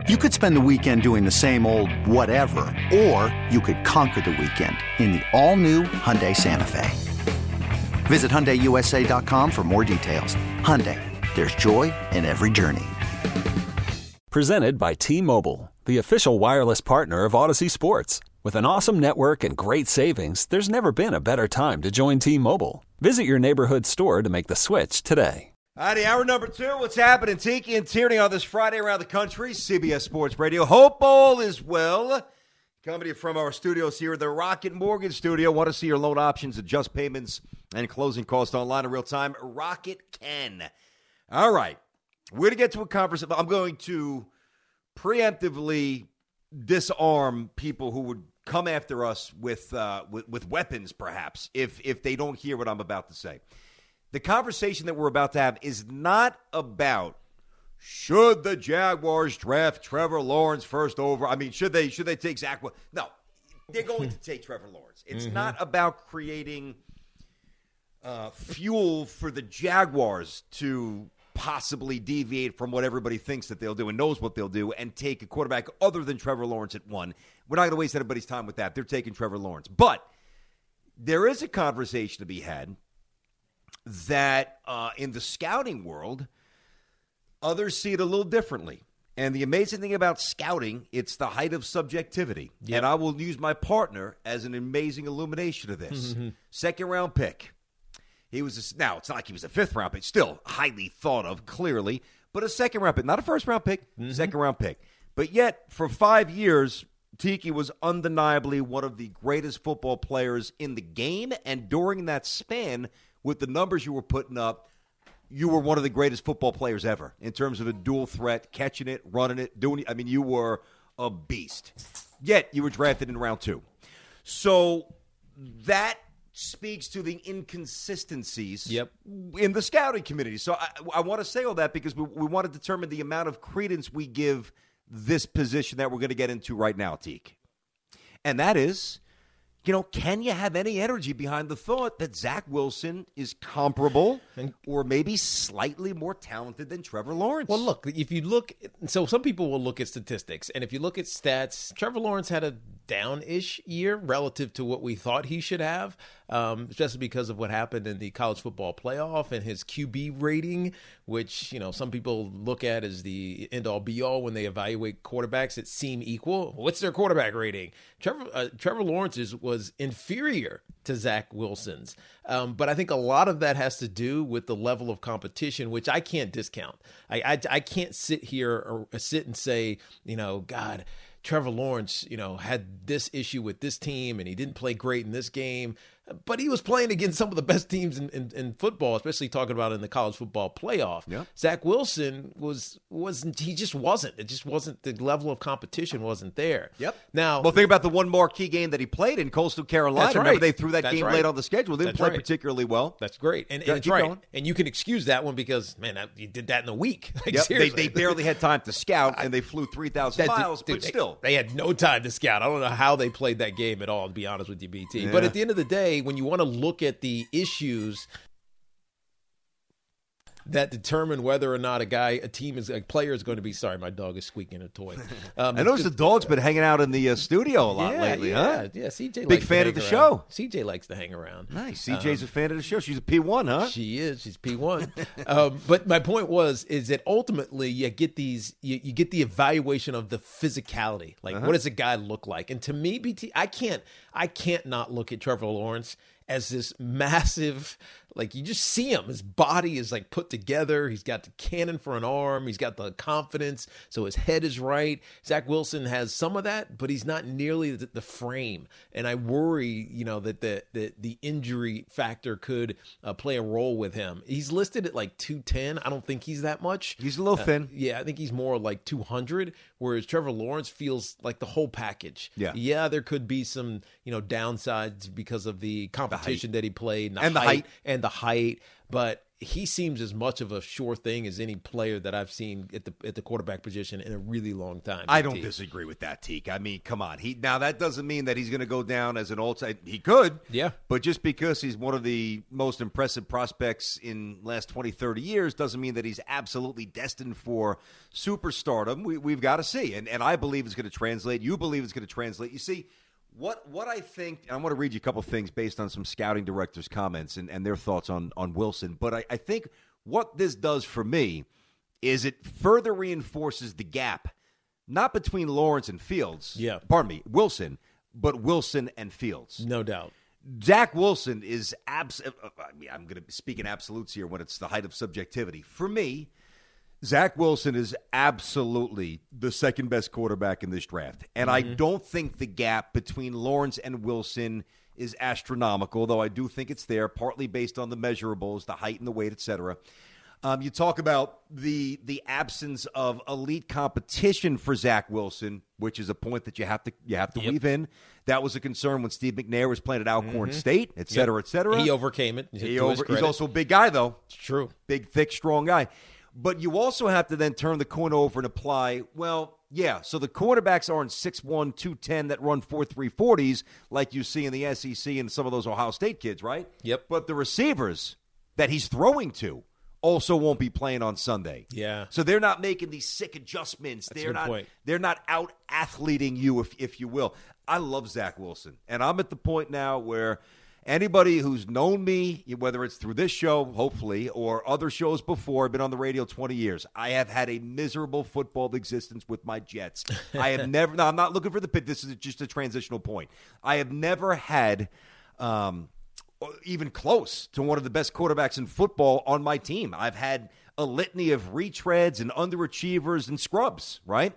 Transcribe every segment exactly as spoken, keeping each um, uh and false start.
You could spend the weekend doing the same old whatever, or you could conquer the weekend in the all-new Hyundai Santa Fe. Visit Hyundai U S A dot com for more details. Hyundai, there's joy in every journey. Presented by T-Mobile, the official wireless partner of Odyssey Sports. With an awesome network and great savings, there's never been a better time to join T-Mobile. Visit your neighborhood store to make the switch today. All righty, hour number two. What's happening? Tiki and Tierney on this Friday around the country. C B S Sports Radio. Hope all is well. Coming to you from our studios here at the Rocket Mortgage Studio. Want to see your loan options, adjust payments, and closing costs online in real time? Rocket can. All right. We're going to get to a conversation. I'm going to preemptively disarm people who would come after us with, uh, with, with weapons, perhaps, if if they don't hear what I'm about to say. The conversation that we're about to have is not about should the Jaguars draft Trevor Lawrence first over. I mean, should they should they take Zach? No, they're going to take Trevor Lawrence. It's mm-hmm. not about creating uh, fuel for the Jaguars to possibly deviate from what everybody thinks that they'll do and knows what they'll do and take a quarterback other than Trevor Lawrence at one. We're not going to waste anybody's time with that. They're taking Trevor Lawrence. But there is a conversation to be had that uh, in the scouting world, others see it a little differently. And the amazing thing about scouting, it's the height of subjectivity. Yep. And I will use my partner as an amazing illumination of this. Mm-hmm. Second round pick. He was a, now, it's not like he was a fifth round pick, still highly thought of, clearly, but a second round pick, not a first round pick, mm-hmm. second round pick. But yet, for five years, Tiki was undeniably one of the greatest football players in the game. And during that span, with the numbers you were putting up, you were one of the greatest football players ever in terms of a dual threat, catching it, running it, doing it. I mean, you were a beast. Yet, you were drafted in round two. So that speaks to the inconsistencies yep. in the scouting community. So I, I want to say all that because we, we want to determine the amount of credence we give this position that we're going to get into right now, Teak. And that is, you know, can you have any energy behind the thought that Zach Wilson is comparable or maybe slightly more talented than Trevor Lawrence? Well, look, if you look, so some people will look at statistics, and if you look at stats, Trevor Lawrence had a down-ish year relative to what we thought he should have, um, especially because of what happened in the college football playoff and his Q B rating, which, you know, some people look at as the end-all be-all when they evaluate quarterbacks that seem equal. What's their quarterback rating? Trevor, uh, Trevor Lawrence's was inferior to Zach Wilson's. Um, but I think a lot of that has to do with the level of competition, which I can't discount. I, I, I can't sit here or sit and say, you know, God, Trevor Lawrence, you know, had this issue with this team and he didn't play great in this game. But he was playing against some of the best teams in, in, in football, especially talking about in the college football playoff. Yeah. Zach Wilson was wasn't he just wasn't. It just wasn't the level of competition wasn't there. Yep. Now, well, think about the one marquee game that he played in Coastal Carolina. That's right. Remember they threw that That's game right. late on the schedule. They didn't That's play right. particularly well. That's great, and, and Yeah, it's keep right. going. And you can excuse that one because man, that, you did that in a week. Like, Yep. They, seriously. they barely had time to scout, and they flew three thousand That- miles. dude, but they- still, they had no time to scout. I don't know how they played that game at all, to be honest with you, B T. Yeah. But at the end of the day, when you want to look at the issues that determine whether or not a guy, a team is, a player is going to be. Sorry, my dog is squeaking a toy. Um, I noticed the dog's been hanging out in the uh, studio a lot yeah, layly, yeah, huh? Yeah, C J. Big likes to fan hang of the around. show. C J likes to hang around. Nice. C J's Um, a fan of the show. She's a P one, huh? She is. She's P one. um, but my point was, is that ultimately you get these, you, you get the evaluation of the physicality. Like, Uh-huh. what does a guy look like? And to me, B T, I can't, I can't not look at Trevor Lawrence as this massive, like you just see him. His body is like put together. He's got the cannon for an arm. He's got the confidence. So his head is right. Zach Wilson has some of that, but he's not nearly the, the frame. And I worry, you know, that the the, the injury factor could uh, play a role with him. He's listed at like two ten. I don't think he's that much. He's a little Uh, thin. yeah, I think he's more like two hundred, whereas Trevor Lawrence feels like the whole package. Yeah. Yeah, there could be some, you know, downsides because of the competition that he played and the, And the height, height. and the height, but he seems as much of a sure thing as any player that I've seen at the at the quarterback position in a really long time. I don't Teak. disagree with that, Teak. I mean, come on. He now that doesn't mean that he's going to go down as an all-time. He could, yeah. But just because he's one of the most impressive prospects in the last twenty, thirty years doesn't mean that he's absolutely destined for superstardom. We, we've got to see, and and I believe it's going to translate. You believe it's going to translate. You see. What what I think, and I want to read you a couple of things based on some scouting directors' comments and, and their thoughts on, on Wilson. But I, I think what this does for me is it further reinforces the gap, not between Lawrence and Fields. Yeah. Pardon me, Wilson, but Wilson and Fields. No doubt. Zach Wilson is abs. I mean, I'm going to speak in absolutes here when it's the height of subjectivity. For me, Zach Wilson is absolutely the second best quarterback in this draft. And mm-hmm. I don't think the gap between Lawrence and Wilson is astronomical, though I do think it's there, partly based on the measurables, the height and the weight, et cetera. Um, you talk about the the absence of elite competition for Zach Wilson, which is a point that you have to you have to yep. weave in. That was a concern when Steve McNair was playing at Alcorn mm-hmm. State, et cetera, yep. et cetera. He overcame it. He over, he's also a big guy, though. It's true. Big, thick, strong guy. But you also have to then turn the coin over and apply, well, yeah, so the quarterbacks aren't six one, two ten that run four three forties like you see in the S E C and some of those Ohio State kids, right? Yep. But the receivers that he's throwing to also won't be playing on Sunday. Yeah. So they're not making these sick adjustments. That's they're a good not point. They're not out-athleting you, if if you will. I love Zach Wilson. And I'm at the point now where anybody who's known me, whether it's through this show, hopefully, or other shows before, I've been on the radio twenty years. I have had a miserable football existence with my Jets. I have never – no, I'm not looking for the pit. This is just a transitional point. I have never had um, even close to one of the best quarterbacks in football on my team. I've had a litany of retreads and underachievers and scrubs, right?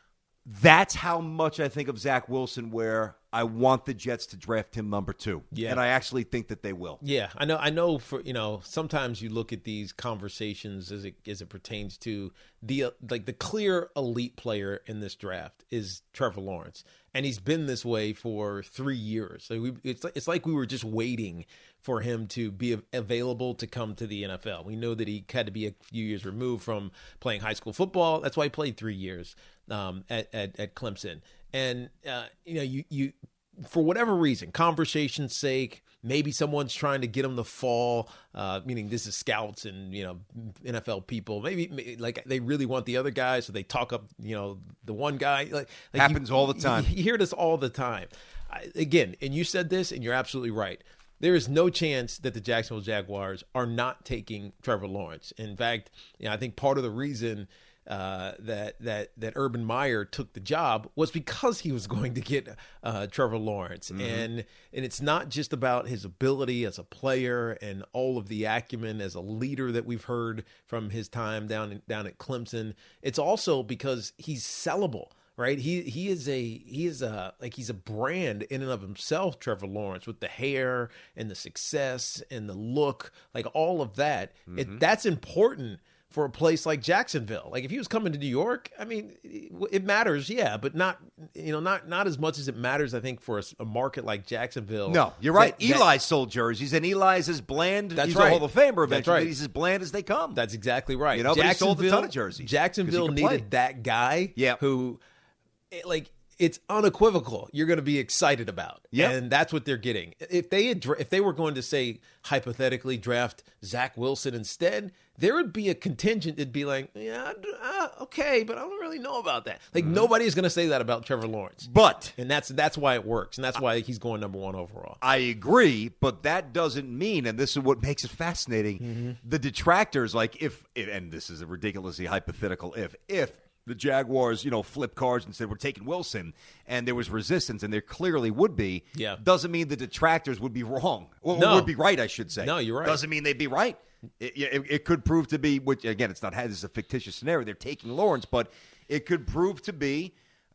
That's how much I think of Zach Wilson, where I want the Jets to draft him number two. Yeah. And I actually think that they will. Yeah, I know. I know. For you know, sometimes you look at these conversations as it as it pertains to the uh, like the clear elite player in this draft is Trevor Lawrence, and he's been this way for three years. So we, it's it's like we were just waiting for him to be available to come to the N F L. We know that he had to be a few years removed from playing high school football. That's why he played three years um, at, at at Clemson. And, uh, you know, you, you, for whatever reason, conversation's sake, maybe someone's trying to get him to fall, uh, meaning this is scouts and, you know, N F L people. Maybe like they really want the other guy, so they talk up, you know, the one guy. Like, like Happens you, all the time. You, you hear this all the time. I, again, and you said this, and you're absolutely right. There is no chance that the Jacksonville Jaguars are not taking Trevor Lawrence. In fact, you know, I think part of the reason Uh, that that that Urban Meyer took the job was because he was going to get uh, Trevor Lawrence, mm-hmm. and and it's not just about his ability as a player and all of the acumen as a leader that we've heard from his time down in, down at Clemson. It's also because he's sellable. Right, he he is a he is a like he's a brand in and of himself. Trevor Lawrence, with the hair and the success and the look, like all of that, mm-hmm. it, that's important for a place like Jacksonville. Like if he was coming to New York, I mean, it matters, yeah, but not you know not not as much as it matters, I think, for a, a market like Jacksonville. No, you're right. That, Eli that, sold jerseys, and Eli's as bland. That's he's right. a Hall of Famer eventually. That's right. But he's as bland as they come. That's exactly right. You know, but he sold a ton of jerseys. Jacksonville needed play. that guy yeah. who, like, it's unequivocal you're going to be excited about. Yeah. And that's what they're getting. If they had, if they were going to say, hypothetically, draft Zach Wilson instead, there would be a contingent that'd be like, yeah, uh, okay, but I don't really know about that. Like, mm-hmm. nobody is going to say that about Trevor Lawrence. But. And that's that's why it works. And that's why he's going number one overall. I agree, but that doesn't mean, and this is what makes it fascinating, mm-hmm. the detractors, like if, and this is a ridiculously hypothetical if, if, the Jaguars, you know, flipped cards and said, we're taking Wilson, and there was resistance, and there clearly would be, yeah. doesn't mean the detractors would be wrong. Or no. would be right, I should say. No, you're right. Doesn't mean they'd be right. It, it, it could prove to be, which again, it's not, this is a fictitious scenario. They're taking Lawrence, but it could prove to be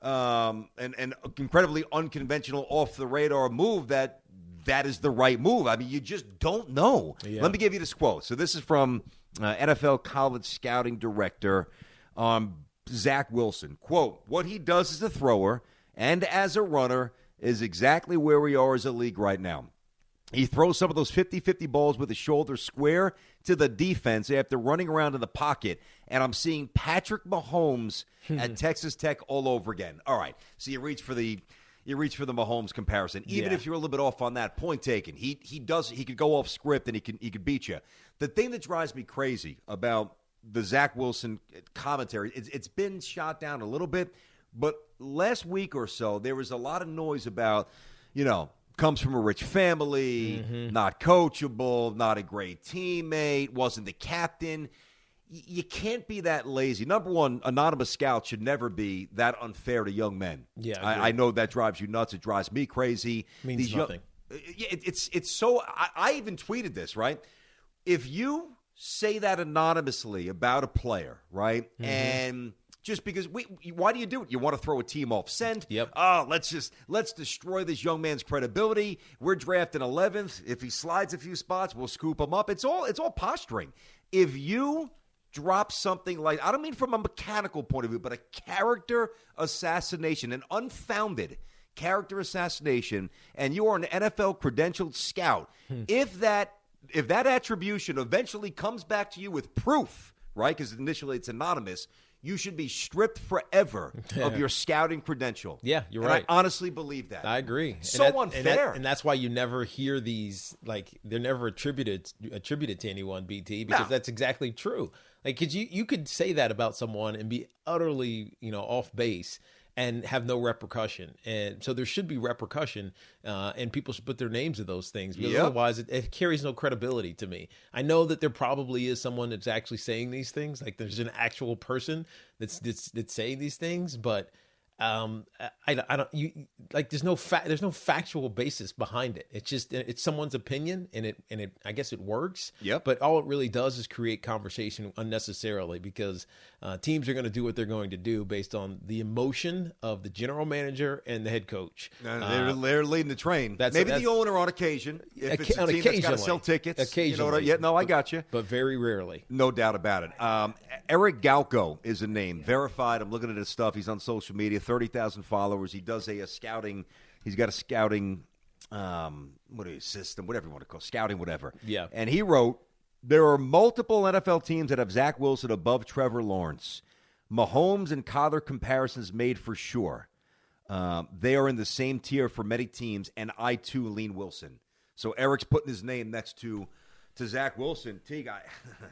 um, an, an incredibly unconventional, off-the-radar move that that is the right move. I mean, you just don't know. Yeah. Let me give you this quote. So this is from uh, N F L college scouting director um Zach Wilson. Quote, what he does as a thrower and as a runner is exactly where we are as a league right now. He throws some of those fifty-fifty balls with his shoulder square to the defense after running around in the pocket. And I'm seeing Patrick Mahomes at Texas Tech all over again. All right, so you reach for the you reach for the Mahomes comparison. Even Yeah. if you're a little bit off on that, point taken. He he does he could go off script and he can he could beat you. The thing that drives me crazy about the Zach Wilson commentary, it's, it's been shot down a little bit, but last week or so there was a lot of noise about, you know, comes from a rich family, mm-hmm. not coachable, not a great teammate, wasn't the captain. Y- you can't be that lazy. Number one, anonymous scout should never be that unfair to young men. Yeah, I, I know that drives you nuts. It drives me crazy. Means These nothing. Young, it, it's it's so. I, I even tweeted this, right? If you say that anonymously about a player, right, mm-hmm. and just because we, why do you do it? You want to throw a team off scent? Yep. Oh, let's just let's destroy this young man's credibility. We're drafting eleventh. If he slides a few spots, we'll scoop him up. It's all it's all posturing. If you drop something like, I don't mean from a mechanical point of view, but a character assassination, an unfounded character assassination, and you are an N F L credentialed scout, hmm. if that if that attribution eventually comes back to you with proof, right? Because initially it's anonymous. You should be stripped forever of your scouting credential. Yeah, you're and right. I honestly believe that. I agree. So and that, unfair. And, that, and that's why you never hear these, like, they're never attributed attributed to anyone, B T, because no. that's exactly true. Like, cause you, you could say that about someone and be utterly, you know, off base and have no repercussion. And so there should be repercussion, uh, and people should put their names to those things, because yep. otherwise it, it carries no credibility to me. I know that there probably is someone that's actually saying these things, like there's an actual person that's that's, that's saying these things, but um, I, I don't you like there's no fa- there's no factual basis behind it. It's just it's someone's opinion, and it and it I guess it works. Yep. But all it really does is create conversation unnecessarily, because uh, teams are going to do what they're going to do based on the emotion of the general manager and the head coach. Uh, they're, uh, they're leading the train. That's, Maybe that's, the owner on occasion, if it's a team that's got to sell tickets. Occasionally. You know what I, yeah, no, I got you. But very rarely. No doubt about it. Um, Eric Galko is a name, verified. I'm looking at his stuff. He's on social media, thirty thousand followers. He does a, a scouting. He's got a scouting, um, what is system, whatever you want to call it, scouting, whatever. Yeah. And he wrote, there are multiple N F L teams that have Zach Wilson above Trevor Lawrence. Mahomes and Kyler comparisons made for sure. Um, they are in the same tier for many teams, and I, too, lean Wilson. So Eric's putting his name next to to Zach Wilson. Teague, I,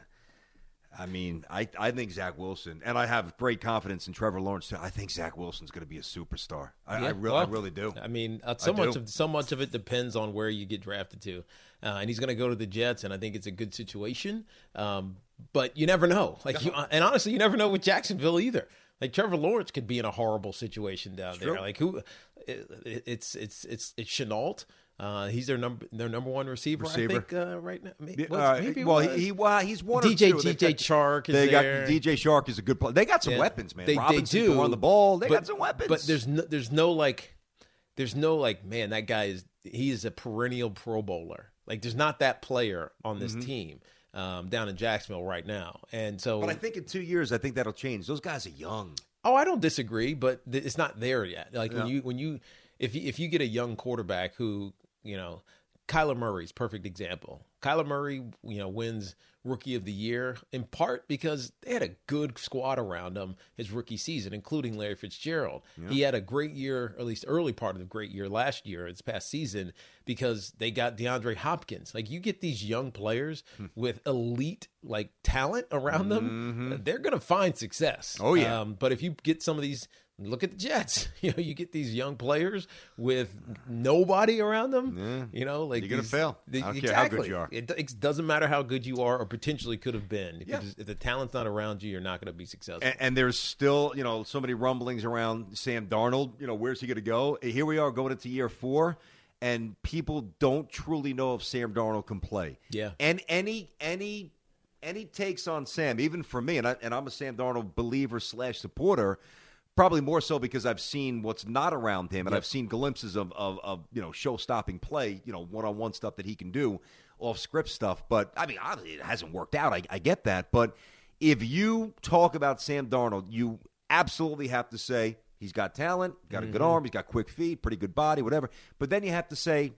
I mean, I, I think Zach Wilson, and I have great confidence in Trevor Lawrence, too. I think Zach Wilson's going to be a superstar. I, yeah, I, re- well, I really do. I mean, uh, so I much do. of so much of it depends on where you get drafted to, uh, and he's going to go to the Jets, and I think it's a good situation. Um, but you never know. Like, you, and honestly, you never know with Jacksonville either. Like, Trevor Lawrence could be in a horrible situation down It's there. true. Like, who? It, it's it's it's it's Chenault. Uh, he's their number their number one receiver, Receiver. I think, uh, right now. Maybe, Uh, maybe it well, was. he, he well, he's one D J or two. D They've J got- Chark is They there. got D J Shark is a good player. They got some Yeah. weapons, man. They, Robinson they do can run the ball. They but, got some weapons. But there's no, there's no like, there's no like, man, that guy is he is a perennial Pro Bowler. Like, there's not that player on this Mm-hmm. team um, down in Jacksonville right now. And so, But I think in two years, I think that'll change. Those guys are young. oh, I don't disagree, but th- it's not there yet. Like when Yeah. you when you if you, if you get a young quarterback who, you know, Kyler Murray's perfect example. Kyler Murray, you know, wins Rookie of the Year in part because they had a good squad around him his rookie season, including Larry Fitzgerald. Yeah. He had a great year, or at least early part of a great year last year, this past season, because they got DeAndre Hopkins. Like, you get these young players hmm. with elite, like, talent around them, mm-hmm. they're going to find success. Oh, yeah. Um, but if you get some of these, look at the Jets. You know, you get these young players with nobody around them. Yeah. You know, like you're gonna these, fail. The, I don't exactly. care how good you are. It, it doesn't matter how good you are or potentially could have been. If, Yeah. just, if the talent's not around you, you're not going to be successful. And, and there's still, you know, so many rumblings around Sam Darnold. You know, where's he going to go? Here we are going into year four, and people don't truly know if Sam Darnold can play. Yeah. And any any any takes on Sam, even for me, and I, and I'm a Sam Darnold believer slash supporter. Probably more so because I've seen what's not around him, and yep. I've seen glimpses of, of, of you know, show-stopping play, you know, one-on-one stuff that he can do, off-script stuff. But, I mean, obviously it hasn't worked out. I, I get that. But if you talk about Sam Darnold, you absolutely have to say he's got talent, got a good mm-hmm. arm, he's got quick feet, pretty good body, whatever. But then you have to say,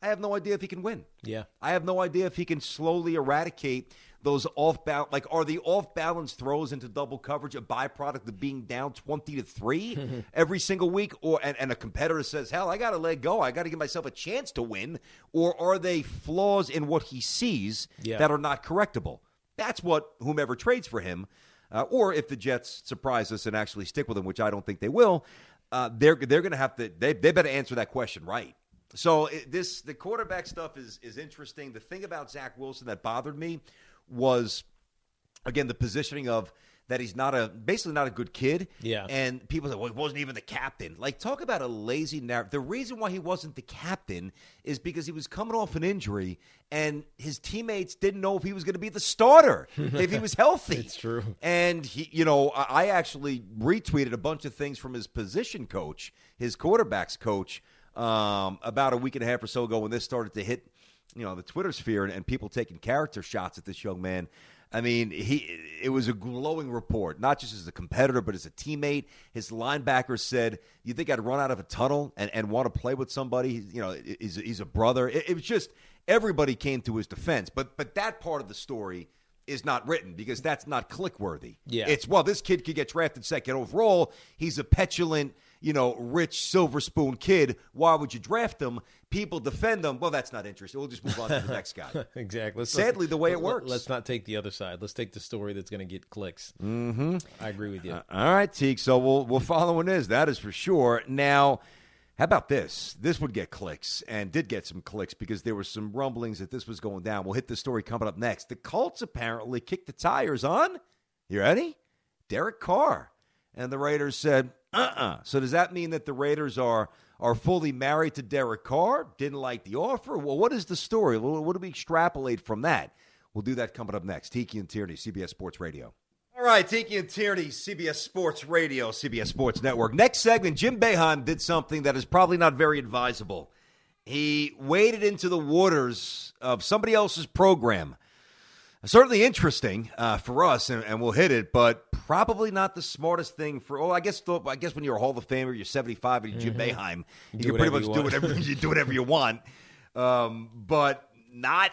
I have no idea if he can win. Yeah. I have no idea if he can slowly eradicate those off-balance, like are the off-balance throws into double coverage a byproduct of being down twenty to three every single week? Or and, and a competitor says, hell, I got to let go. I got to give myself a chance to win. Or are they flaws in what he sees yeah. that are not correctable? That's what whomever trades for him, uh, or if the Jets surprise us and actually stick with him, which I don't think they will, uh, they're they're going to have to, they, they better answer that question right. So it, this the quarterback stuff is is interesting. The thing about Zach Wilson that bothered me was, again, the positioning of that he's not a basically not a good kid. Yeah. And people say, well, he wasn't even the captain. Like, talk about a lazy narrative. The reason why he wasn't the captain is because he was coming off an injury, and his teammates didn't know if he was going to be the starter, if he was healthy. It's true. And, he, you know, I actually retweeted a bunch of things from his position coach, his quarterback's coach, um, about a week and a half or so ago when this started to hit, you know, the Twitter sphere and, and people taking character shots at this young man. I mean, he it was a glowing report, not just as a competitor, but as a teammate. His linebacker said, you think I'd run out of a tunnel and, and want to play with somebody? You know, he's, he's a brother. It, it was just everybody came to his defense. But but that part of the story is not written because that's not click-worthy. Yeah. It's, well, this kid could get drafted second overall. He's a petulant, you know, rich silver spoon kid. Why would you draft him? People defend him. Well, that's not interesting. We'll just move on to the next guy. Exactly. Let's, Sadly, let's, the way it let, works. Let's not take the other side. Let's take the story that's going to get clicks. Mm-hmm. I agree with you. Uh, all right, Teague. So we'll we'll follow in this. That is for sure. Now, how about this? This would get clicks and did get some clicks because there were some rumblings that this was going down. We'll hit the story coming up next. The Colts apparently kicked the tires on, you ready? Derek Carr. And the Raiders said, uh-uh. So does that mean that the Raiders are are fully married to Derek Carr? Didn't like the offer? Well, what is the story? What do we extrapolate from that? We'll do that coming up next. Tiki and Tierney, C B S Sports Radio. All right, Tiki and Tierney, C B S Sports Radio, C B S Sports Network. Next segment, Jim Boeheim did something that is probably not very advisable. He waded into the waters of somebody else's program. Certainly interesting uh, for us, and, and we'll hit it, but probably not the smartest thing for. Oh, I guess I guess when you're a Hall of Famer, you're seventy-five, and you're Jim Mm-hmm. Boeheim, you Do can pretty whatever much you do want. whatever you do whatever you want. Um, but not.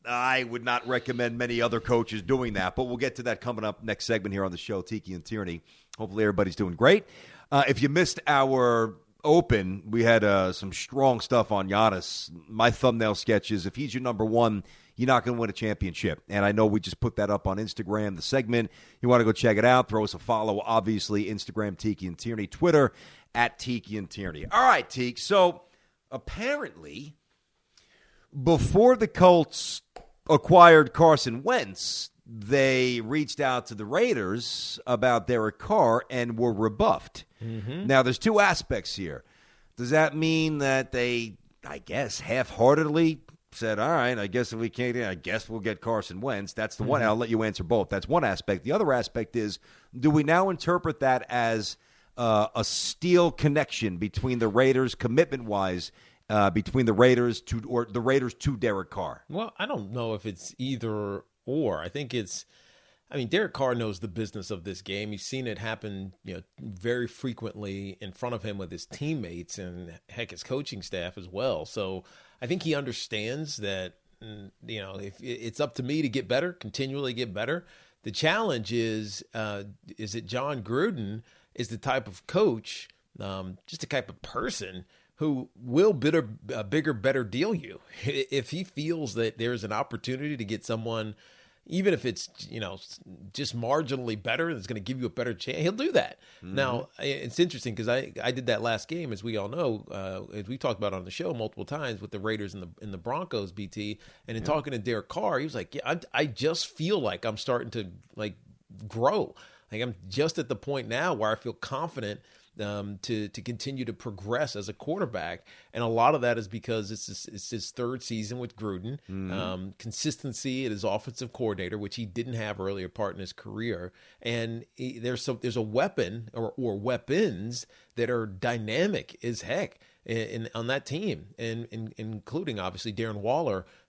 I would not recommend many other coaches doing that, but we'll get to that coming up next segment here on the show, Tiki and Tierney. Hopefully everybody's doing great. Uh, if you missed our open, we had uh, some strong stuff on Giannis. My thumbnail sketch is, if he's your number one, you're not going to win a championship. And I know we just put that up on Instagram, the segment. You want to go check it out, throw us a follow, obviously, Instagram, Tiki and Tierney, Twitter, at Tiki and Tierney. All right, Tiki. So apparently, before the Colts acquired Carson Wentz, they reached out to the Raiders about Derek Carr and were rebuffed. Mm-hmm. Now, there's two aspects here. Does that mean that they, I guess, half-heartedly said, all right, I guess if we can't, I guess we'll get Carson Wentz? That's the one. Mm-hmm. I'll let you answer both. That's one aspect. The other aspect is, do we now interpret that as uh, a steel connection between the Raiders, commitment-wise, Uh, between the Raiders to or the Raiders to Derek Carr? Well, I don't know if it's either or. I think it's, I mean, Derek Carr knows the business of this game. He's seen it happen, you know, very frequently in front of him with his teammates and heck, his coaching staff as well. So I think he understands that, you know, if it's up to me to get better, continually get better. The challenge is, uh, is that John Gruden is the type of coach, um, just the type of person who will bidder, a bigger, better deal you. If he feels that there's an opportunity to get someone, even if it's, you know, just marginally better, that's going to give you a better chance, he'll do that. Mm-hmm. Now, it's interesting because I, I did that last game, as we all know, uh, as we talked about on the show multiple times with the Raiders and the and the Broncos, B T. And in yeah. talking to Derek Carr, he was like, yeah, I, I just feel like I'm starting to, like, grow. Like, I'm just at the point now where I feel confident Um, to to continue to progress as a quarterback, and a lot of that is because it's his, it's his third season with Gruden. Mm-hmm. Um, consistency at his offensive coordinator, which he didn't have earlier part in his career, and he, there's some there's a weapon or or weapons that are dynamic as heck in, in on that team, and, and including obviously Darren Waller,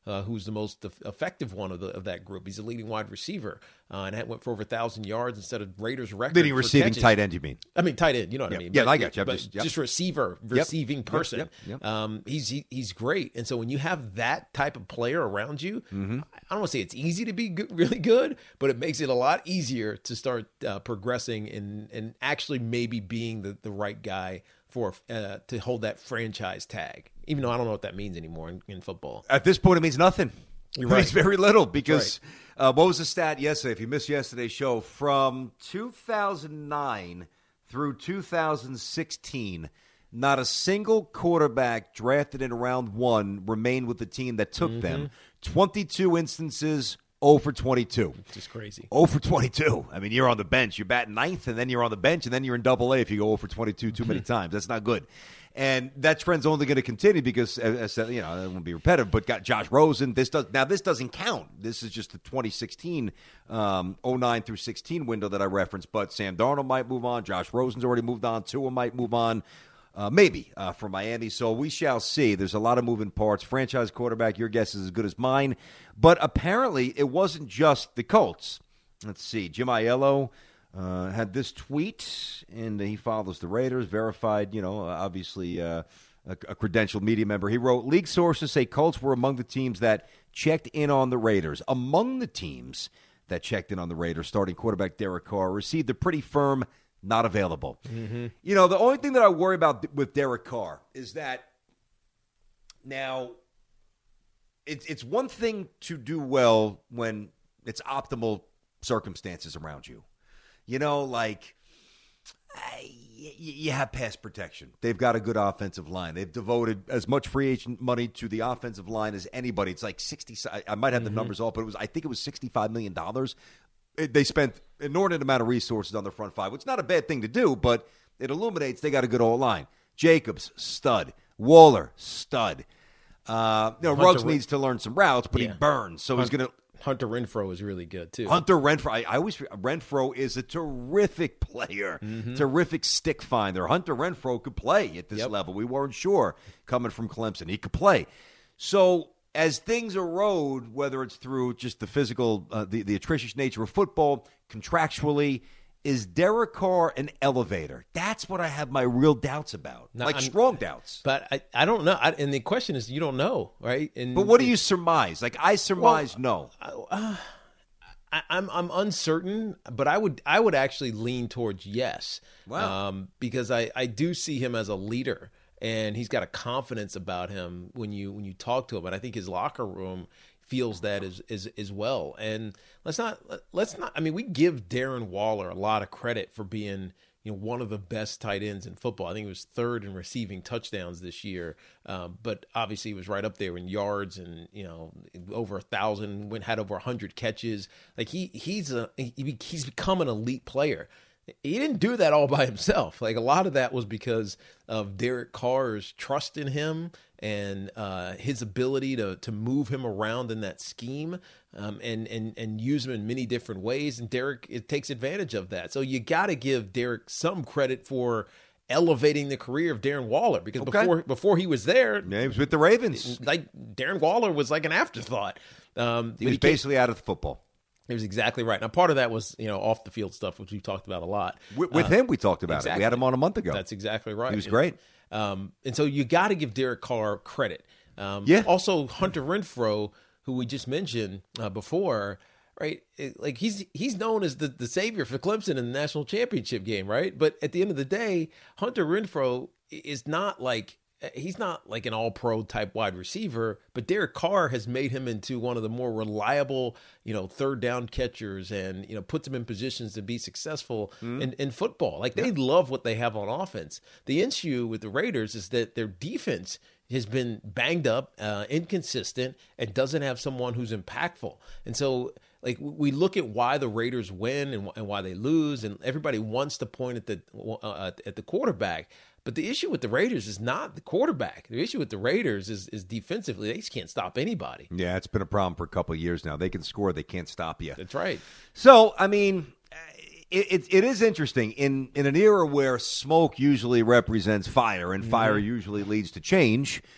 uh, who's the most effective one of the of that group. He's a leading wide receiver, uh, and that went for over a thousand yards instead of Raiders' record. Leading for receiving catches. tight end, you mean? I mean tight end. You know what yep. I mean? Yeah, but, I got you. But just, yep. just receiver, yep. receiving yep. person. Yep. Yep. Um, he's he, he's great, and so when you have that type of player around you, mm-hmm. I don't want to say it's easy to be good, really good, but it makes it a lot easier to start uh, progressing and and actually maybe being the, the right guy for uh, to hold that franchise tag, even though I don't know what that means anymore in, in football. At this point, it means nothing. You're it right. means very little because right. uh, what was the stat yesterday? If you missed yesterday's show, from two thousand nine through two thousand sixteen, not a single quarterback drafted in round one remained with the team that took mm-hmm. them. twenty-two instances, zero for twenty-two. Just crazy. zero for twenty-two. I mean, you're on the bench. You're batting ninth, and then you're on the bench, and then you're in double A if you go zero for twenty-two too many times. That's not good. And that trend's only going to continue because, as I said, you know, it won't be repetitive, but got Josh Rosen. This does now. This doesn't count. This is just the twenty sixteen, um, oh nine through sixteen window that I referenced. But Sam Darnold might move on. Josh Rosen's already moved on. Tua might move on. Uh, maybe uh, for Miami. So we shall see. There's a lot of moving parts. Franchise quarterback, your guess is as good as mine. But apparently it wasn't just the Colts. Let's see. Jim Aiello uh, had this tweet, and he follows the Raiders, verified, you know, obviously uh, a, a credentialed media member. He wrote, league sources say Colts were among the teams that checked in on the Raiders. Among the teams that checked in on the Raiders, starting quarterback Derek Carr received a pretty firm not available. Mm-hmm. You know, the only thing that I worry about with Derek Carr is that now it's it's one thing to do well when it's optimal circumstances around you. You know, like I, you have pass protection. They've got a good offensive line. They've devoted as much free agent money to the offensive line as anybody. It's like sixty. I might have mm-hmm. the numbers off, but it was I think it was sixty-five million dollars. They spent an inordinate amount of resources on the front five, which is not a bad thing to do, but it illuminates they got a good O-line. Jacobs, stud. Waller, stud. Uh, you know, Hunter Ruggs Ren- needs to learn some routes, but yeah. he burns, so Hunter, he's going to. Hunter Renfrow is really good too. Hunter Renfrow, I, I always Renfrow is a terrific player, mm-hmm. terrific stick finder. Hunter Renfrow could play at this yep. level. We weren't sure coming from Clemson he could play. So. As things erode, whether it's through just the physical, uh, the, the atrocious nature of football, contractually, is Derek Carr an elevator? That's what I have my real doubts about, no, like I'm, strong doubts. But I, I don't know. I, and the question is, you don't know, right? And, but what do you surmise? Like I surmise well, no. Uh, I, I'm I'm uncertain, but I would I would actually lean towards yes. Wow. Um, because I, I do see him as a leader. And he's got a confidence about him when you when you talk to him, and I think his locker room feels that as as, as well. And let's not let's not. I mean, we give Darren Waller a lot of credit for being you know one of the best tight ends in football. I think he was third in receiving touchdowns this year, um, but obviously he was right up there in yards and you know over a thousand. Went had over a hundred catches. Like he he's a he, he's become an elite player. He didn't do that all by himself. Like a lot of that was because of Derek Carr's trust in him and uh, his ability to to move him around in that scheme um, and and and use him in many different ways. And Derek it takes advantage of that. So you got to give Derek some credit for elevating the career of Darren Waller because okay. before before he was there, yeah, he was with the Ravens. Like Darren Waller was like an afterthought. Um, he was he basically came, out of the football. He was exactly right. Now, part of that was, you know, off the field stuff, which we've talked about a lot. With, with uh, him, we talked about exactly. it. We had him on a month ago. That's exactly right. He was great. Um, and so you got to give Derek Carr credit. Um, yeah. Also, Hunter Renfrow, who we just mentioned uh, before, right? It, like he's he's known as the, the savior for Clemson in the national championship game, right? But at the end of the day, Hunter Renfrow is not like he's not like an all-pro type wide receiver, but Derek Carr has made him into one of the more reliable, you know, third down catchers and, you know, puts him in positions to be successful mm. in, in football. Like they yeah. love what they have on offense. The issue with the Raiders is that their defense has been banged up, uh, inconsistent, and doesn't have someone who's impactful. And so, like, we look at why the Raiders win and, and why they lose, and everybody wants to point at the uh, at the quarterback. But the issue with the Raiders is not the quarterback. The issue with the Raiders is, is defensively. They just can't stop anybody. Yeah, it's been a problem for a couple of years now. They can score. They can't stop you. That's right. So, I mean, it, it, it is interesting. In, in an era where smoke usually represents fire and fire mm-hmm. usually leads to change,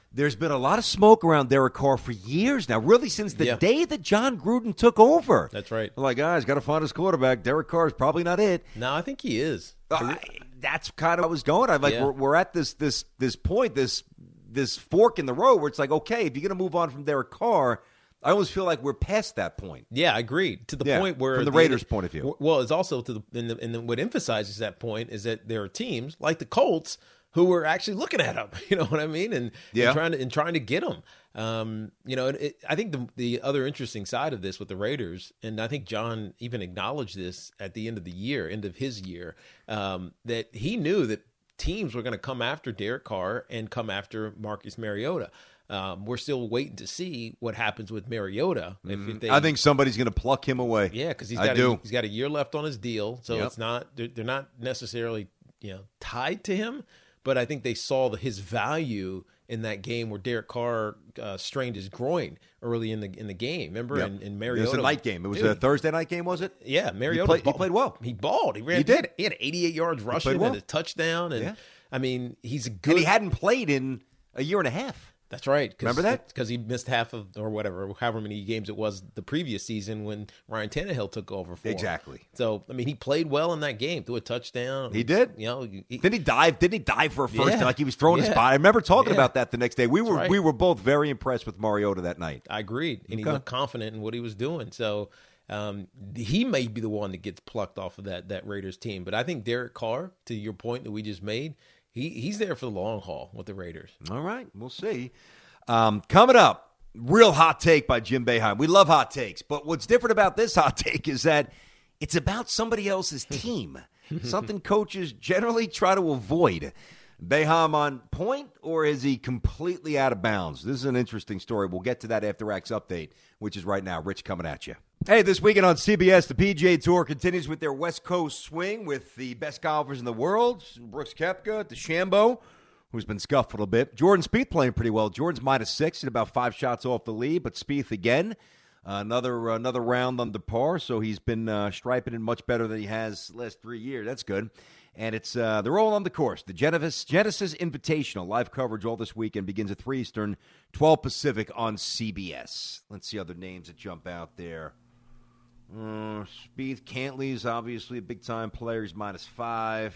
there's been a lot of smoke around Derek Carr for years now, really since the Yeah. day that John Gruden took over. That's right. They're like, guys, got to find his quarterback. Derek Carr is probably not it. No, I think he is. Uh, that's kind of what was going. I'm like, Yeah. we're, we're at this this this point, this this fork in the road where it's like, okay, if you're going to move on from Derek Carr, I almost feel like we're past that point. Yeah, I agree. To the Yeah, point where from the Raiders' point of view. Well, it's also to the and, the and the, what emphasizes that point is that there are teams like the Colts who were actually looking at him. You know what I mean? And, Yeah. and trying to and trying to get him. Um, you know, it, it, I think the the other interesting side of this with the Raiders, and I think John even acknowledged this at the end of the year, end of his year, um, that he knew that teams were going to come after Derek Carr and come after Marcus Mariota. Um, we're still waiting to see what happens with Mariota. If, if they, I think somebody's going to pluck him away. yeah, because he's I got do. a, he's got a year left on his deal, so Yep. it's not they're, they're not necessarily you know tied to him. But I think they saw the, his value in that game where Derek Carr uh, strained his groin early in the in the game. Remember, Yep. and, and It Mariota was a night game. It was Dude, a Thursday night game, was it? yeah, Mariota He played- he balled. played well. He balled. He ran. He did. He had eighty-eight yards rushing well. and a touchdown. And Yeah. I mean, he's a good. And he hadn't played in a year and a half. That's right. Remember that? Because he missed half of, or whatever, however many games it was the previous season when Ryan Tannehill took over for him. Exactly. So, I mean, he played well in that game, threw a touchdown. He did. You know, he, Didn't he dive? Didn't he dive for a first? Yeah. Like he was throwing his Yeah. body. I remember talking Yeah. about that the next day. We were right. we were both very impressed with Mariota that night. I agreed. And he Okay. looked confident in what he was doing. So, um, he may be the one that gets plucked off of that, that Raiders team. But I think Derek Carr, to your point that we just made, he, he's there for the long haul with the Raiders. All right, we'll see. Um, coming up, real hot take by Jim Boeheim. We love hot takes, but what's different about this hot take is that it's about somebody else's team, something coaches generally try to avoid. Boeheim on point, or is he completely out of bounds? This is an interesting story. We'll get to that after Acts Update, which is right now. Rich coming at you. Hey, this weekend on C B S, the P G A Tour continues with their West Coast swing with the best golfers in the world, Brooks Koepka, DeChambeau, who's been scuffed a little bit. Jordan Spieth playing pretty well. Jordan's minus six at about five shots off the lead, but Spieth again, uh, another uh, another round under par, so he's been uh, striping it much better than he has the last three years. That's good. And it's uh, they're all on the course. The Genesis, Genesis Invitational, live coverage all this weekend, begins at three Eastern, twelve Pacific on C B S. Let's see other names that jump out there. Uh, Spieth, Cantley's obviously a big-time player. He's minus five.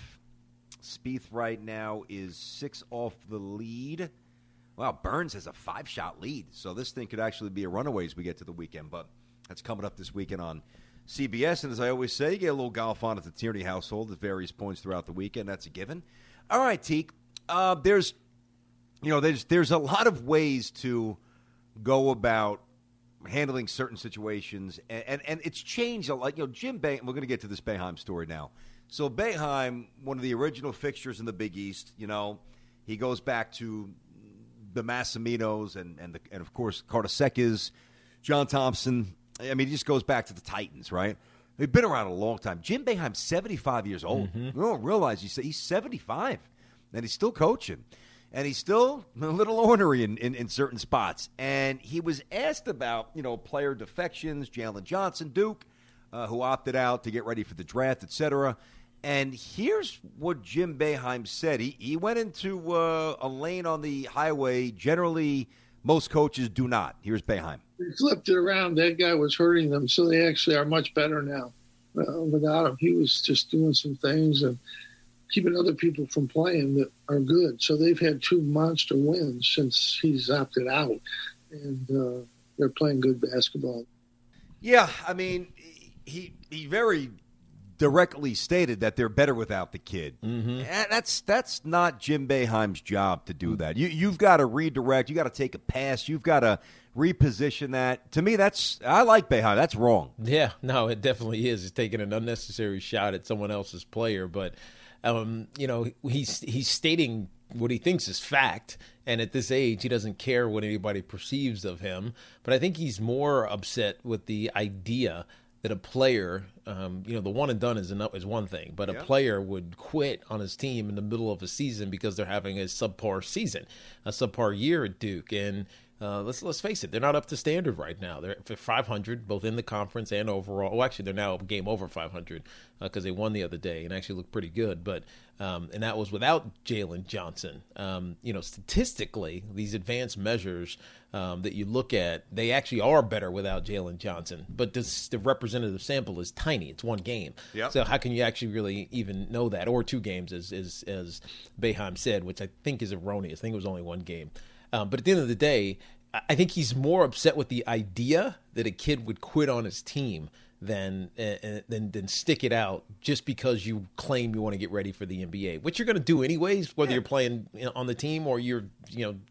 Spieth right now is six off the lead. Wow, Burns has a five-shot lead, so this thing could actually be a runaway as we get to the weekend, but that's coming up this weekend on C B S, and as I always say, you get a little golf on at the Tierney household at various points throughout the weekend. That's a given. All right, Teak, uh, there's, you know, there's there's a lot of ways to go about handling certain situations, and, and, and it's changed a lot. You know, Jim Boeheim, we're going to get to this Boeheim story now. So Boeheim, one of the original fixtures in the Big East, you know, he goes back to the Massiminos and, and, the, and of course, Cartasekis, John Thompson. I mean, he just goes back to the Titans, right? They've been around a long time. Jim Boeheim's seventy-five years old. Mm-hmm. You don't realize he's, he's seventy-five, and he's still coaching. And he's still a little ornery in, in, in certain spots. And he was asked about, you know, player defections, Jalen Johnson, Duke, uh, who opted out to get ready for the draft, et cetera. And here's what Jim Boeheim said. He, he went into uh, a lane on the highway. Generally, most coaches do not. Here's Boeheim. They flipped it around. That guy was hurting them, so they actually are much better now. Uh, without him, he was just doing some things and keeping other people from playing that are good. So they've had two monster wins since he's opted out, and uh, they're playing good basketball. Yeah, I mean, he he very directly stated that they're better without the kid. Mm-hmm. And that's that's not Jim Boeheim's job to do that. You you've got to redirect. You got to take a pass. You've got to reposition that. To me, that's I like Boeheim. That's wrong. Yeah, no, it definitely is. It's taking an unnecessary shot at someone else's player, but um, you know, he's he's stating what he thinks is fact, and at this age, he doesn't care what anybody perceives of him. But I think he's more upset with the idea that a player, um, you know, the one and done is enough, is one thing, but a yeah. player would quit on his team in the middle of a season because they're having a subpar season, a subpar year at Duke, and uh, let's let's face it, they're not up to standard right now. They're five hundred, both in the conference and overall. Well, actually, they're now a game over five hundred because uh, they won the other day and actually looked pretty good. But um, and that was without Jalen Johnson. Um, you know, statistically, these advanced measures um, that you look at, they actually are better without Jalen Johnson. But this, the representative sample is tiny. It's one game. Yep. So how can you actually really even know that? Or two games, as as, as Boeheim said, which I think is erroneous. I think it was only one game. Um, but at the end of the day, I think he's more upset with the idea that a kid would quit on his team than uh, than than stick it out just because you claim you want to get ready for the N B A, which you're going to do anyways, whether yeah. you're playing on the team or you're you know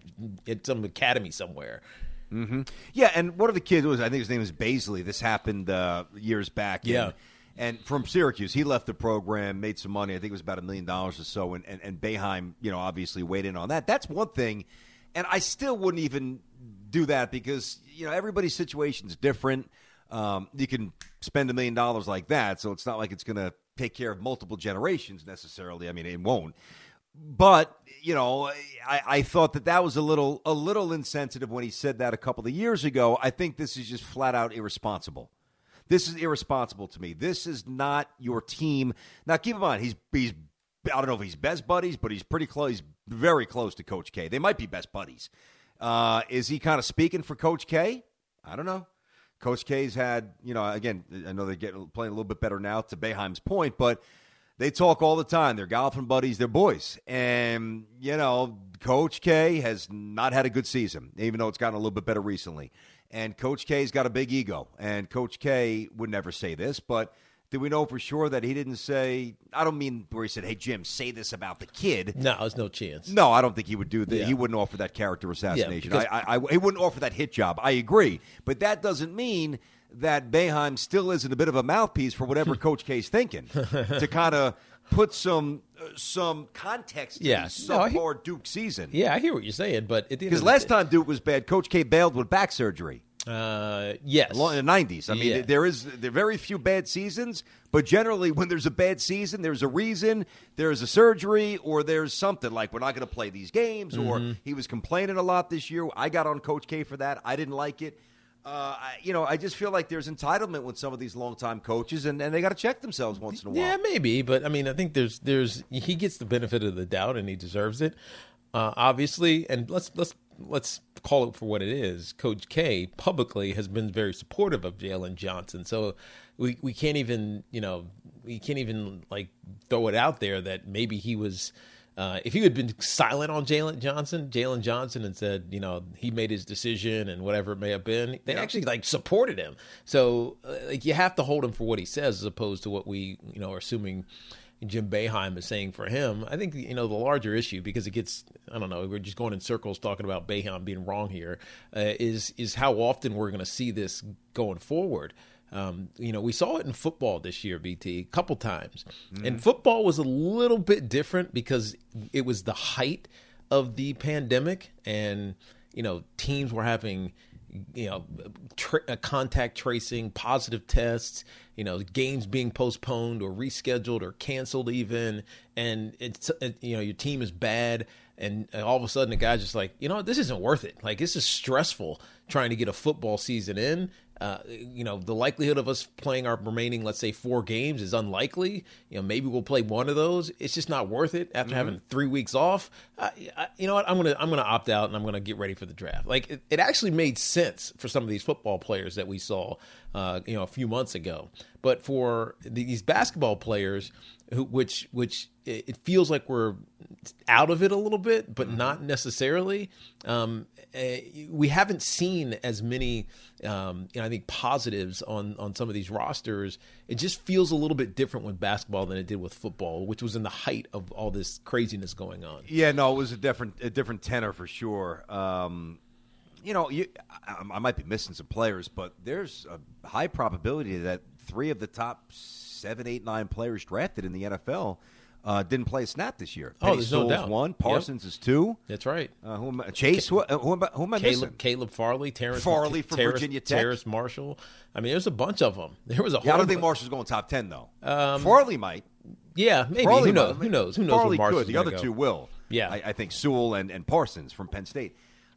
at some academy somewhere. Mm-hmm. Yeah, and one of the kids was I think his name was Baisley. This happened uh, years back. Yeah. And, and from Syracuse, he left the program, made some money. I think it was about a million dollars or so. And, and, and Boeheim, you know, obviously weighed in on that. That's one thing. And I still wouldn't even do that because, you know, everybody's situation is different. Um, you can spend a million dollars like that, so it's not like it's going to take care of multiple generations necessarily. I mean, it won't. But, you know, I, I thought that that was a little a little insensitive when he said that a couple of years ago. I think this is just flat out irresponsible. This is irresponsible to me. This is not your team. Now, keep in mind, he's he's I don't know if he's best buddies, but he's pretty close. He's very close to Coach K. They might be best buddies. Uh, is he kind of speaking for Coach K? I don't know. Coach K's had, you know, again, I know they're getting, playing a little bit better now to Boeheim's point, but they talk all the time. They're golfing buddies. They're boys. And, you know, Coach K has not had a good season, even though it's gotten a little bit better recently. And Coach K's got a big ego. And Coach K would never say this, but do we know for sure that he didn't say, I don't mean where he said, hey, Jim, say this about the kid. No, there's no chance. No, I don't think he would do that. Yeah. He wouldn't offer that character assassination. Yeah, I, I, I, he wouldn't offer that hit job. I agree. But that doesn't mean that Boeheim still isn't a bit of a mouthpiece for whatever Coach K's thinking to kind of put some uh, some context to Yeah. the No, I subpar Duke season. Yeah, I hear what you're saying, but at the end Because of the last day- time Duke was bad, Coach K bailed with back surgery. Uh, yes. In the nineties. I mean, Yeah. there is there are very few bad seasons, but generally when there's a bad season, there's a reason, there's a surgery, or there's something like we're not going to play these games, Mm-hmm. or he was complaining a lot this year. I got on Coach K for that. I didn't like it. Uh, I, you know, I just feel like there's entitlement with some of these longtime coaches, and, and they got to check themselves once in a while. Yeah, maybe, but I mean, I think there's there's he gets the benefit of the doubt, and he deserves it, uh, obviously. And let's let's let's call it for what it is. Coach K publicly has been very supportive of Jalen Johnson, so we we can't even you know we can't even like throw it out there that maybe he was. Uh, if he had been silent on Jalen Johnson, Jalen Johnson, and said, you know, he made his decision and whatever it may have been, they Yeah. actually like supported him. So, uh, like, you have to hold him for what he says, as opposed to what we, you know, are assuming Jim Boeheim is saying for him. I think, you know, the larger issue, because it gets, I don't know, we're just going in circles talking about Boeheim being wrong here, uh, is is how often we're going to see this going forward. Um, you know, we saw it in football this year, B T, a couple times. Mm. And football was a little bit different because it was the height of the pandemic, and, you know, teams were having, you know, tra- contact tracing, positive tests, you know, games being postponed or rescheduled or canceled even. And, it's, it, you know, your team is bad. And all of a sudden, the guy's just like, you know, this isn't worth it. Like, this is stressful trying to get a football season in. Uh, you know, the likelihood of us playing our remaining, let's say, four games is unlikely. You know, maybe we'll play one of those. It's just not worth it after mm-hmm. having three weeks off. Uh, I, you know what? I'm gonna I'm gonna opt out and I'm gonna get ready for the draft. Like, it, it actually made sense for some of these football players that we saw, uh, you know, a few months ago. But for these basketball players, who, which which it feels like we're out of it a little bit, but mm-hmm. not necessarily. Um, uh, we haven't seen as many, um, you know, I think positives on, on some of these rosters. It just feels a little bit different with basketball than it did with football, which was in the height of all this craziness going on. Yeah, no, it was a different a different tenor for sure. Um, you know, you, I, I might be missing some players, but there's a high probability that three of the top seven, eight, nine players drafted in the N F L Uh, didn't play a snap this year. Oh, Penny there's Sewell's no doubt. one. Parsons Yep. is two. That's right. Uh, who am I, Chase? Who, uh, who, am I, who am I missing? Caleb, Caleb Farley, Terrence Farley from Terrace, Virginia Tech. Terrace Marshall. I mean, there's a bunch of them. There was a whole Yeah, I don't think Marshall's going top ten though. Um, Farley might. Yeah, maybe. Farley Who knows? might. Who knows? Who knows? Farley where Marshall's could. The gonna other go. two will. Yeah. I, I think Sewell and, and Parsons from Penn State.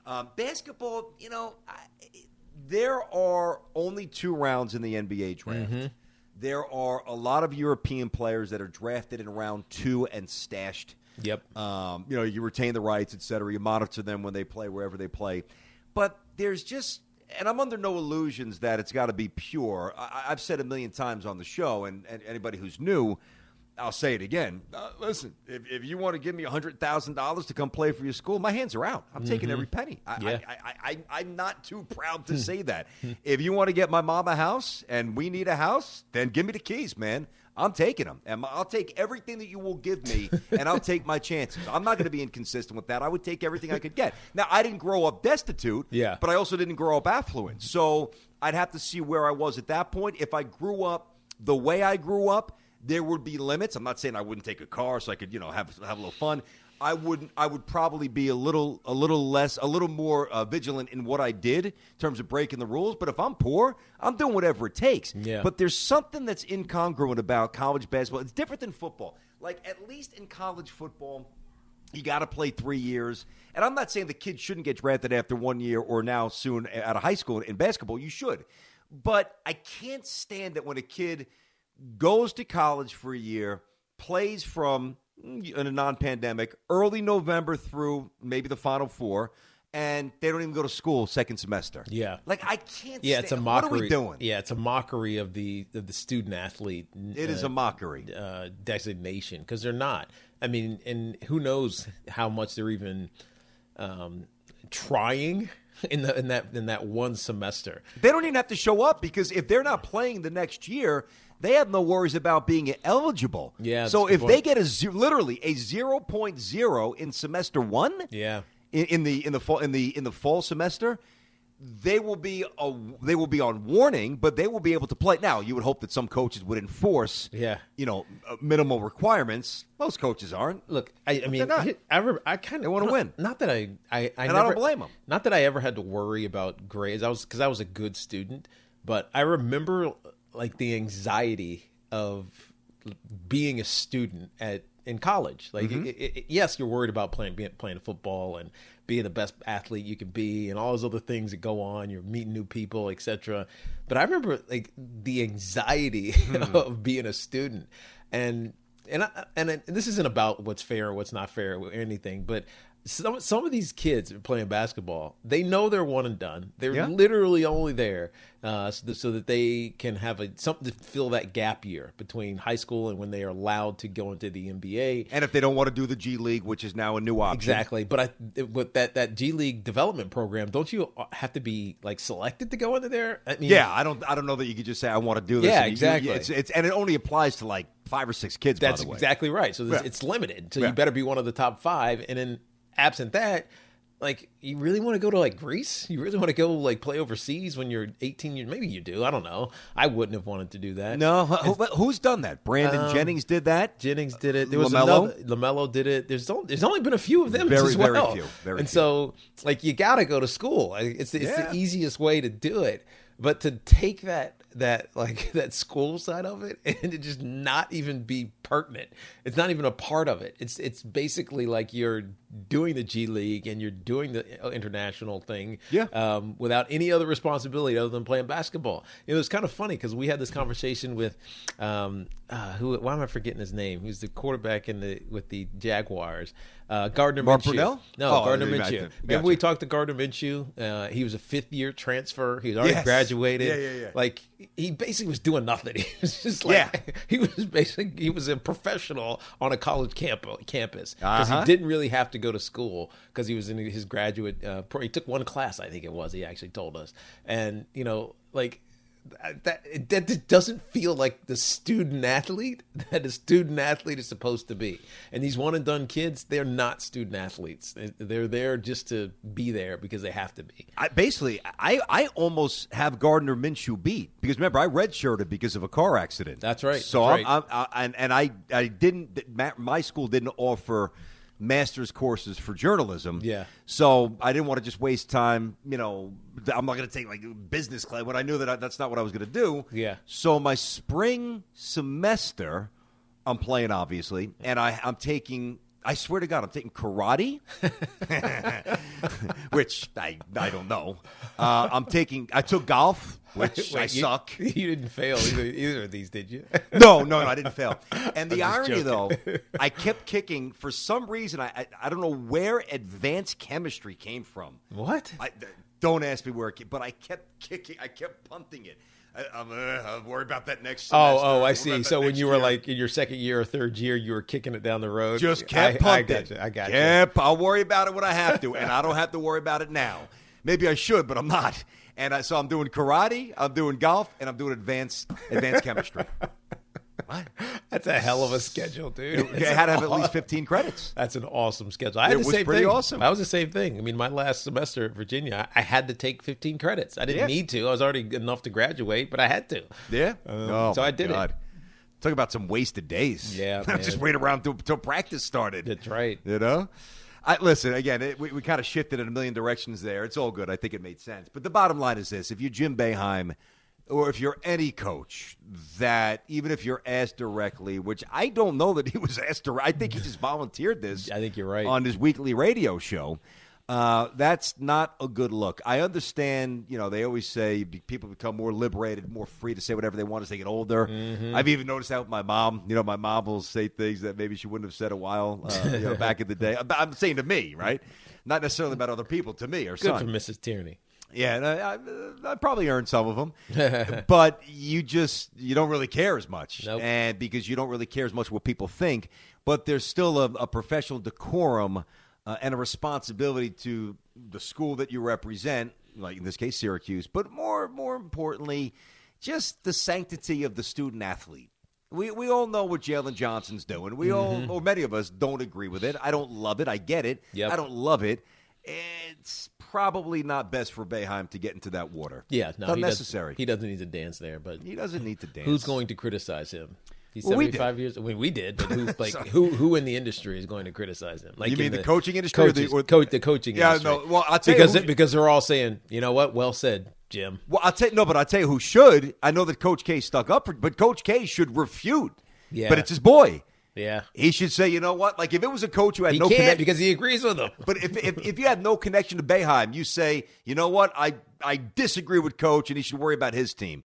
Um, basketball, you know, I, there are only two rounds in the N B A draft. Mm-hmm. There are a lot of European players that are drafted in round two and stashed. Yep. Um, you know, you retain the rights, et cetera. You monitor them when they play, wherever they play. But there's just, and I'm under no illusions that it's got to be pure. I, I've said a million times on the show, and, and anybody who's new, I'll say it again. Uh, listen, if, if you want to give me one hundred thousand dollars to come play for your school, my hands are out. I'm mm-hmm. taking every penny. I, yeah. I, I, I, I'm not too proud to say that. If you want to get my mom a house and we need a house, then give me the keys, man. I'm taking them. And I'll take everything that you will give me, and I'll take my chances. I'm not going to be inconsistent with that. I would take everything I could get. Now, I didn't grow up destitute, yeah. but I also didn't grow up affluent. So I'd have to see where I was at that point. If I grew up the way I grew up, there would be limits. I'm not saying I wouldn't take a car so I could, you know, have have a little fun. I wouldn't. I would probably be a little, a little less, a little more uh, vigilant in what I did in terms of breaking the rules. But if I'm poor, I'm doing whatever it takes. Yeah. But there's something that's incongruent about college basketball. It's different than football. Like at least in college football, you got to play three years. And I'm not saying the kid shouldn't get drafted after one year or now soon out of high school in basketball. You should. But I can't stand it when a kid goes to college for a year, plays from in a non-pandemic, early November through maybe the Final Four, and they don't even go to school second semester. Yeah. Like, I can't Yeah, stand, it's a mockery. What are we doing? Yeah, it's a mockery of the of the student-athlete. It uh, is a mockery. Uh, designation, because they're not. I mean, and who knows how much they're even um, trying in the in that in that one semester. They don't even have to show up, because if they're not playing the next year, they have no worries about being eligible. Yeah. So if they get a ze- literally a zero point zero in semester one, yeah, in, in the in the fall in the in the fall semester, they will be a, they will be on warning, but they will be able to play. Now, you would hope that some coaches would enforce, yeah. you know, minimal requirements. Most coaches aren't. Look, I, I mean, not. I remember, I kind of want to win. Not that I, I, I and never, I don't blame them. Not that I ever had to worry about grades. I was because I was a good student, but I remember like the anxiety of being a student at in college. Like, mm-hmm. it, it, yes, you're worried about playing being, playing football and being the best athlete you can be and all those other things that go on. You're meeting new people, et cetera. But I remember like the anxiety mm. of being a student, and and I, and it, this isn't about what's fair or what's not fair or anything, but some some of these kids are playing basketball. They know they're one and done. They're yeah. literally only there uh, so, that, so that they can have a something to fill that gap year between high school and when they are allowed to go into the N B A. And if they don't want to do the G League, which is now a new option, exactly. But I, with that that G League development program, don't you have to be like selected to go into there? I mean, yeah, I don't. I don't know that you could just say I want to do this. Yeah, and exactly. You, it's, it's and it only applies to like five or six kids. That's by the way. exactly right. So this, yeah. it's limited. So yeah. you better be one of the top five, and then. Absent that, like, you really want to go to, like, Greece? You really want to go, like, play overseas when you're eighteen years? Maybe you do. I don't know. I wouldn't have wanted to do that. No. Who, who's done that? Brandon um, Jennings did that? Jennings did it. There was LaMelo? another. LaMelo did it. There's only, there's only been a few of them very, as well. Very few. Very and few. so, like, you got to go to school. It's, it's yeah. the easiest way to do it. But to take that that like that school side of it and to just not even be pertinent, it's not even a part of it. It's it's basically like you're doing the G League and you're doing the international thing, yeah, um, without any other responsibility other than playing basketball. It was kind of funny because we had this conversation with um, uh, who? Why am I forgetting his name? Who's the quarterback in the with the Jaguars? Uh, Gardner Mark Minshew. Brunell? No, oh, Gardner Minshew. Minshew. Gotcha. Remember we talked to Gardner Minshew? Uh, he was a fifth year transfer. He was already yes. graduated. Yeah, yeah, yeah. Like he basically was doing nothing. He was just like yeah. he was basically he was a professional on a college camp, campus because uh-huh. he didn't really have to go to school because he was in his graduate. Uh, pro, he took one class, I think it was. He actually told us, and you know, like. That that doesn't feel like the student athlete that a student athlete is supposed to be. And these one and done kids, they're not student athletes. They're there just to be there because they have to be. I, basically, I, I almost have Gardner Minshew beat because remember I redshirted because of a car accident. That's right. So That's I'm, right. I'm, I, and and I I didn't my school didn't offer master's courses for journalism. Yeah. So I didn't want to just waste time, you know, I'm not going to take like business class when I knew that I, that's not what I was going to do. Yeah. So my spring semester, I'm playing obviously, and I, I'm taking I swear to God, I'm taking karate, which I I don't know. Uh, I'm taking. I took golf, which Wait, I you, suck. You didn't fail either, either of these, did you? No, no, no, I didn't fail. And the I'm just irony, though, joking. I kept kicking. For some reason, I, I I don't know where advanced chemistry came from. What? I, don't ask me where it came, but I kept kicking. I kept punting it. I, I'm, uh, I'm worried about that next semester. Oh, oh, I Worried see. about that So when next you were year. like in your second year or third year, you were kicking it down the road. Just kept I, I punting. got you. I got you. Kept, I'll worry about it when I have to, and I don't have to worry about it now. Maybe I should, but I'm not. And I, so I'm doing karate, I'm doing golf, and I'm doing advanced advanced chemistry. What? That's a hell of a schedule, dude. I had to have at least fifteen credits. That's an awesome schedule. I had It the was same pretty thing. awesome. I was the same thing. I mean, my last semester at Virginia, I, I had to take fifteen credits. I didn't Yeah. need to. I was already good enough to graduate, but I had to. Yeah. Um, oh, so my I did God. it. Talk about some wasted days. Yeah, Just man. wait around till, till practice started. That's right. You know? I, listen, again, it, we, we kind of shifted in a million directions there. It's all good. I think it made sense. But the bottom line is this. If you're Jim Boeheim, or if you're any coach, that even if you're asked directly, which I don't know that he was asked directly. I think he just volunteered this. I think you're right. On his weekly radio show. Uh, that's not a good look. I understand, you know, they always say people become more liberated, more free to say whatever they want as they get older. Mm-hmm. I've even noticed that with my mom. You know, my mom will say things that maybe she wouldn't have said a while uh, you know, back in the day. I'm saying to me, right? Not necessarily about other people, to me or Good son. for Missus Tierney. Yeah, and I, I, I probably earned some of them, but you just you don't really care as much, Nope. and because you don't really care as much what people think. But there's still a, a professional decorum uh, and a responsibility to the school that you represent, like in this case Syracuse. But more more importantly, just the sanctity of the student athlete. We we all know what Jalen Johnson's doing. We Mm-hmm. all, or many of us, don't agree with it. I don't love it. I get it. Yep. I don't love it. It's probably not best for Boeheim to get into that water. Yeah, no, It's he unnecessary. Doesn't, he doesn't need to dance there, but He doesn't need to dance. who's going to criticize him? He's Well, we seventy-five years. I mean, we did, but who, like, who, who in the industry is going to criticize him? Like, You mean in the coaching industry or the- coaches, or- co- the coaching Yeah, industry? no, well, I'll tell you because who- because they're all saying, you know what? Well said, Jim. Well, I'll tell you, no, but I'll tell you who should. I know that Coach K stuck up, for, but Coach K should refute. Yeah. But it's his boy. Yeah, He should say, you know what? Like, if it was a coach who had he no can't connection. because he agrees with him. But if, if if you had no connection to Boeheim, you say, you know what? I, I disagree with Coach, and he should worry about his team.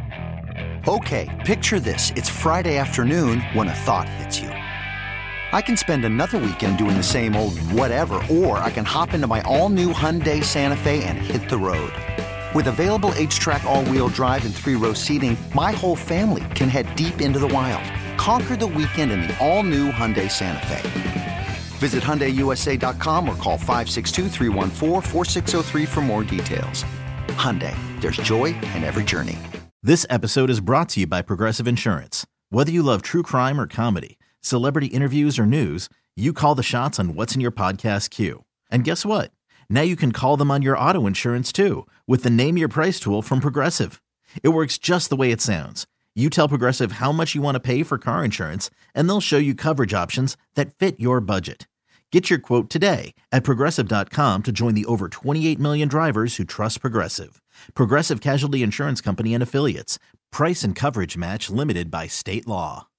Okay, picture this. It's Friday afternoon when a thought hits you. I can spend another weekend doing the same old whatever, or I can hop into my all-new Hyundai Santa Fe and hit the road. With available H-Track all-wheel drive and three-row seating, my whole family can head deep into the wild. Conquer the weekend in the all-new Hyundai Santa Fe. Visit Hyundai U S A dot com or call five six two, three one four, four six zero three for more details. Hyundai, there's joy in every journey. This episode is brought to you by Progressive Insurance. Whether you love true crime or comedy, celebrity interviews or news, you call the shots on what's in your podcast queue. And guess what? Now you can call them on your auto insurance too with the Name Your Price tool from Progressive. It works just the way it sounds. You tell Progressive how much you want to pay for car insurance, and they'll show you coverage options that fit your budget. Get your quote today at Progressive dot com to join the over twenty-eight million drivers who trust Progressive. Progressive Casualty Insurance Company and Affiliates. Price and coverage match limited by state law.